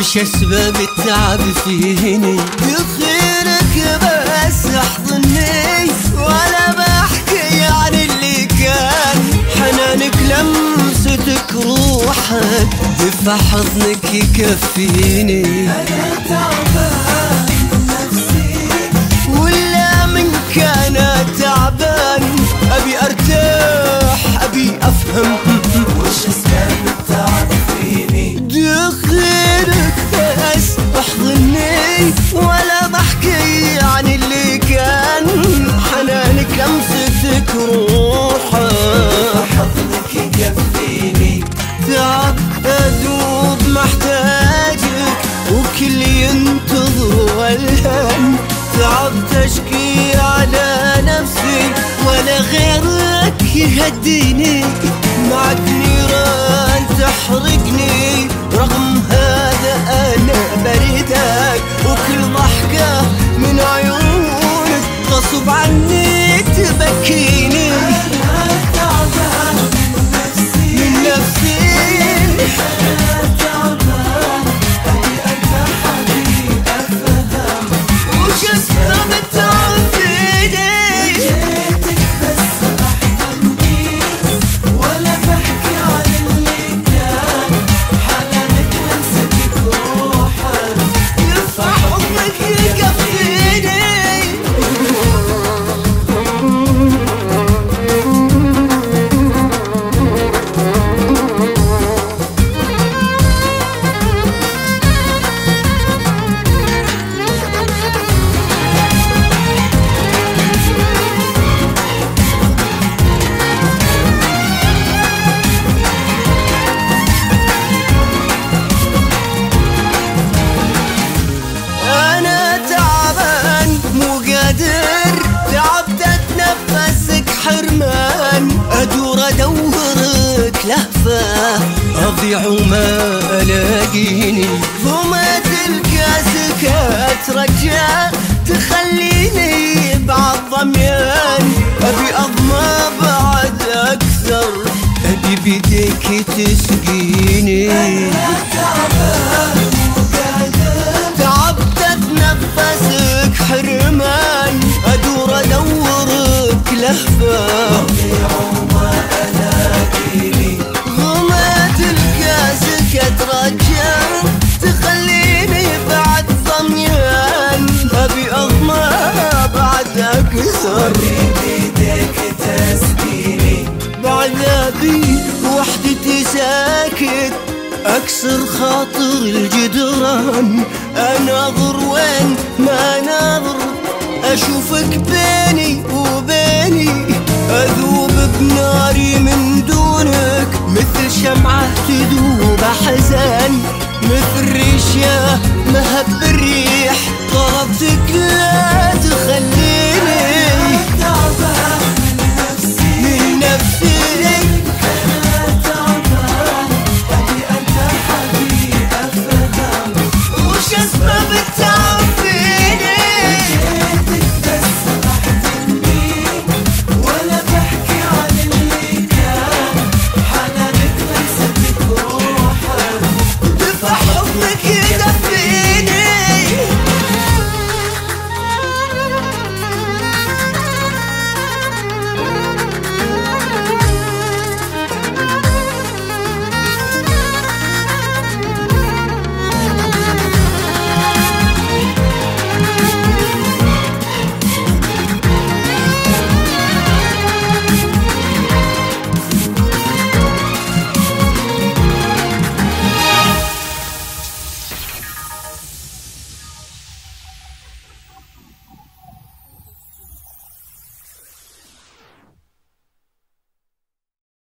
وش أسباب التعب فيني؟ بخيرك بس احضني ولا بحكي عن اللي كان، حنانك لمستك روحك دفع حضنك يكفيني. أنا تعبان نفسي ولا منك أنا تعبان، أبي أرتاح أبي أفهم وش أسباب التعب فيني. دخيلك بس احضني ولا بحكي عن اللي كان، حنانك لمستك روحك حضنك يكفيني. تعب أذوب محتاجك وكل ينتظر والهم، تعب تشكي على نفسي ولا غيرك يهديني، معك نيران تحرقني رغم هذا أنا بريدك، وكل ضحكة من عيونك غصب عني تبكيني. أنا تعبان نفسي من نفسي أنا تعبان أبي أرتاح أبي أفهم وش أسباب التعب فيني؟ جيتك بس أحضني ولا بحكي عن اللي كان، حنانك لمستك روحك يرفع حضنك يكفيني. أنا تعبان مو قادر، تعبت أتنفسك حرمان، أدور أدورك لهفة أضيع وما ألاقيني، وما تلقى سكة رجاء تخليني بعد ضميان، أبي أضمى بعد أكثر أبي بيديك تسقيني. تعبان تعبت اتنفسك حرمان، ادور ادورك لهفة وما ألاقيني، وما تلقى سكة رجال تخليني بعد ضميان، ابي اضمى بعد اكثر بيديك تسقيني. بعذابي وحدتي ساكت أكسر خاطر الجدران، أناظر وين ما ناظر أشوفك بيني وبيني، أذوب بناري من دونك مثل شمعة تذوب حزان، مثل ريشة مهب الريح طلبتك لا تخلي